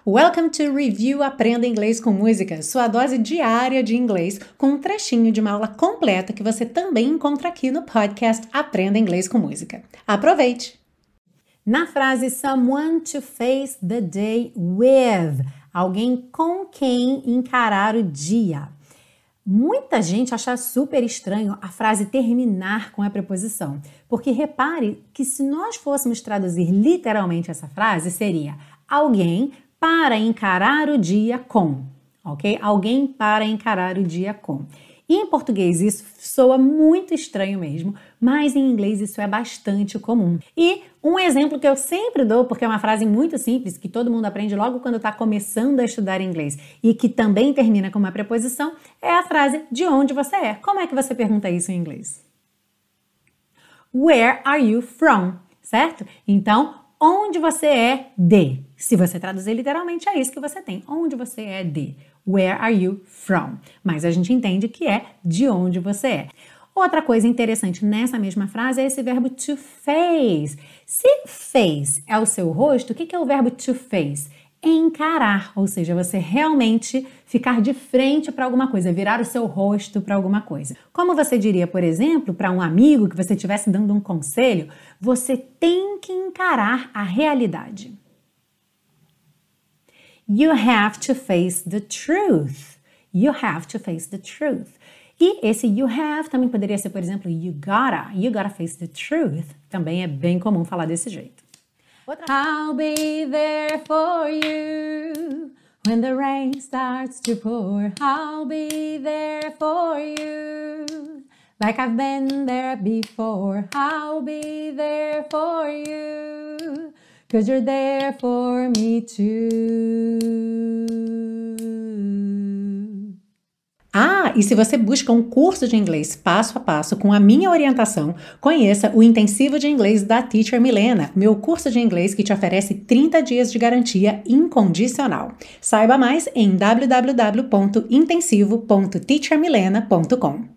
Welcome to Review Aprenda Inglês com Música, sua dose diária de inglês, com um trechinho de uma aula completa que você também encontra aqui no podcast Aprenda Inglês com Música. Aproveite! Na frase someone to face the day with, alguém com quem encarar o dia. Muita gente acha super estranho a frase terminar com a preposição, porque repare que se nós fôssemos traduzir literalmente essa frase, seria alguém para encarar o dia com, ok? Alguém para encarar o dia com. E em português isso soa muito estranho mesmo, mas em inglês isso é bastante comum. E um exemplo que eu sempre dou, porque é uma frase muito simples, que todo mundo aprende logo quando está começando a estudar inglês e que também termina com uma preposição, é a frase de onde você é. Como é que você pergunta isso em inglês? Where are you from? Certo? Então, onde você é de? Se você traduzir literalmente, é isso que você tem. Onde você é de? Where are you from? Mas a gente entende que é de onde você é. Outra coisa interessante nessa mesma frase é esse verbo to face. Se face é o seu rosto, o que é o verbo to face? Encarar, ou seja, você realmente ficar de frente para alguma coisa, virar o seu rosto para alguma coisa. Como você diria, por exemplo, para um amigo que você estivesse dando um conselho, você tem que encarar a realidade. You have to face the truth. You have to face the truth. E esse you have também poderia ser, por exemplo, you gotta face the truth. Também é bem comum falar desse jeito. I'll be there for you when the rain starts to pour. I'll be there for you like I've been there before. I'll be there for you 'cause you're there for me too. E se você busca um curso de inglês passo a passo com a minha orientação, conheça o Intensivo de Inglês da Teacher Milena, meu curso de inglês que te oferece 30 dias de garantia incondicional. Saiba mais em www.intensivo.teachermilena.com.